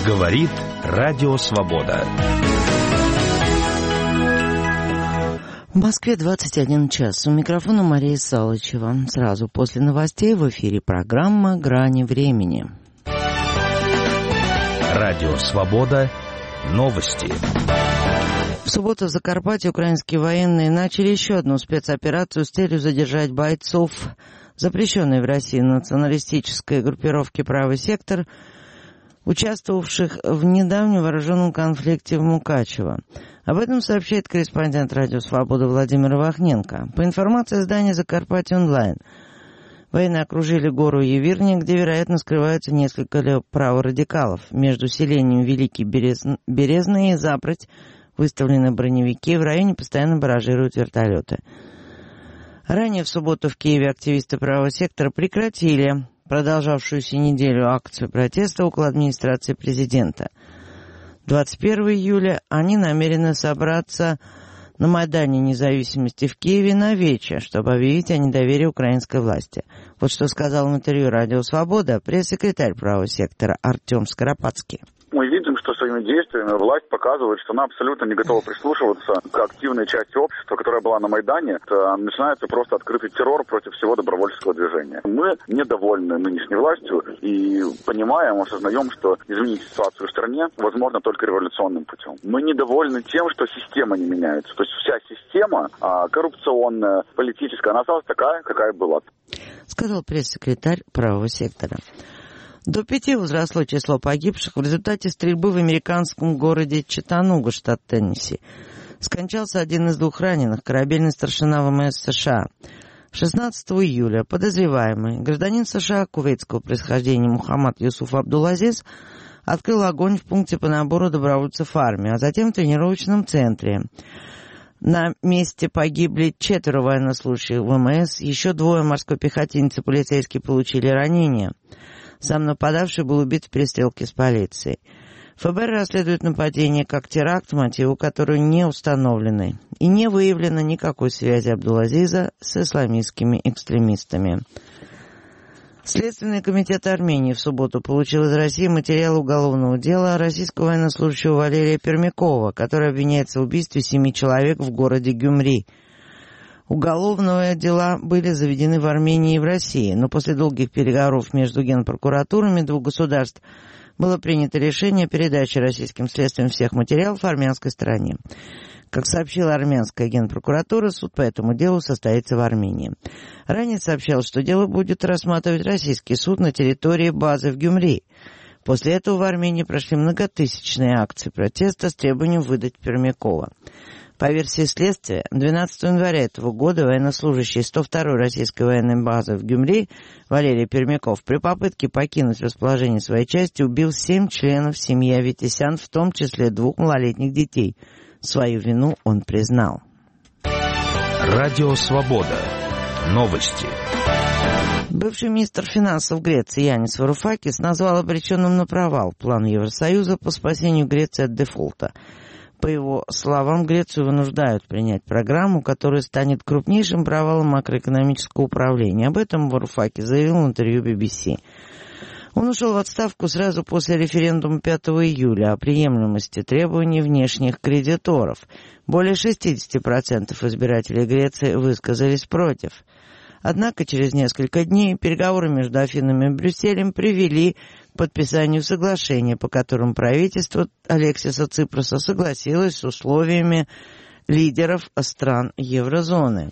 Говорит Радио Свобода. В Москве 21 час. У микрофона Мария Салычева. Сразу после новостей в эфире программа «Грани времени». Радио Свобода. Новости. В субботу в Закарпатье украинские военные начали еще одну спецоперацию с целью задержать бойцов запрещенной в России националистической группировки «Правый сектор», участвовавших в недавнем вооруженном конфликте в Мукачево. Об этом сообщает корреспондент «Радио Свобода» Владимир Вахненко. По информации издания «Закарпатье онлайн», военные окружили гору Евирня, где, вероятно, скрываются несколько праворадикалов. Между селением Великий Березный и Запрать выставлены броневики, в районе постоянно баражируют вертолеты. Ранее в субботу в Киеве активисты правого сектора прекратили продолжавшуюся неделю акцию протеста около администрации президента. 21 июля они намерены собраться на Майдане Независимости в Киеве на вечер, чтобы объявить о недоверии украинской власти. Вот что сказал в интервью «Радио Свобода» пресс-секретарь правого сектора Артем Скоропадский. Мы видим, что своими действиями власть показывает, что она абсолютно не готова прислушиваться к активной части общества, которая была на Майдане. Это начинается просто открытый террор против всего добровольческого движения. Мы недовольны нынешней властью и понимаем, осознаем, что изменить ситуацию в стране возможно только революционным путем. Мы недовольны тем, что система не меняется. То есть вся система коррупционная, политическая, она осталась такая, какая была. Сказал пресс-секретарь правого сектора. До 5 возросло число погибших в результате стрельбы в американском городе Чаттануга, штат Теннесси. Скончался один из 2 раненых, корабельный старшина ВМС США. 16 июля подозреваемый, гражданин США кувейтского происхождения Мухаммад Юсуф Абдул-Азиз, открыл огонь в пункте по набору добровольцев в армию, а затем в тренировочном центре. На месте погибли 4 военнослужащих ВМС, еще 2 морской пехотинцы и полицейские получили ранения. Сам нападавший был убит в перестрелке с полицией. ФБР расследует нападение как теракт, мотивы которого не установлены. И не выявлено никакой связи Абдул-Азиза с исламистскими экстремистами. Следственный комитет Армении в субботу получил из России материал уголовного дела российского военнослужащего Валерия Пермякова, который обвиняется в убийстве 7 человек в городе Гюмри. Уголовные дела были заведены в Армении и в России, но после долгих переговоров между генпрокуратурами 2 государств было принято решение о передаче российским следствиям всех материалов армянской стороне. Как сообщила армянская генпрокуратура, суд по этому делу состоится в Армении. Ранее сообщалось, что дело будет рассматривать российский суд на территории базы в Гюмри. После этого в Армении прошли многотысячные акции протеста с требованием выдать Пермякова. По версии следствия, 12 января этого года военнослужащий 102-й российской военной базы в Гюмри Валерий Пермяков при попытке покинуть расположение своей части убил 7 членов семьи Аветисян, в том числе 2 малолетних детей. Свою вину он признал. Радио Свобода. Новости. Бывший министр финансов Греции Янис Варуфакис назвал обреченным на провал план Евросоюза по спасению Греции от дефолта. По его словам, Грецию вынуждают принять программу, которая станет крупнейшим провалом макроэкономического управления. Об этом Варуфакис заявил в интервью BBC. Он ушел в отставку сразу после референдума 5 июля о приемлемости требований внешних кредиторов. Более 60% избирателей Греции высказались против. Однако через несколько дней переговоры между Афинами и Брюсселем привели к подписанию соглашения, по которому правительство Алексиса Ципроса согласилось с условиями лидеров стран еврозоны.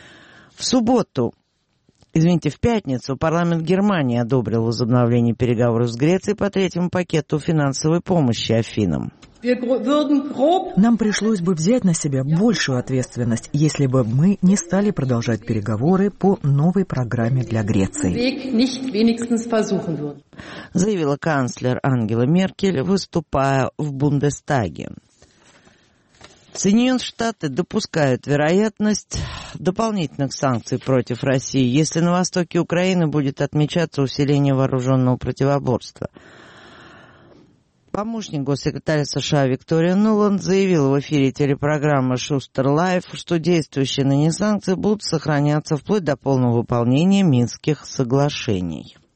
В пятницу парламент Германии одобрил возобновление переговоров с Грецией по 3-му пакету финансовой помощи Афинам. Нам пришлось бы взять на себя большую ответственность, если бы мы не стали продолжать переговоры по новой программе для Греции, заявила канцлер Ангела Меркель, выступая в Бундестаге. Соединенные Штаты допускают вероятность дополнительных санкций против России, если на востоке Украины будет отмечаться усиление вооруженного противоборства. Помощник госсекретаря США Виктория Нуланд заявила в эфире телепрограммы «Шустер Лайф», что действующие ныне санкции будут сохраняться вплоть до полного выполнения Минских соглашений.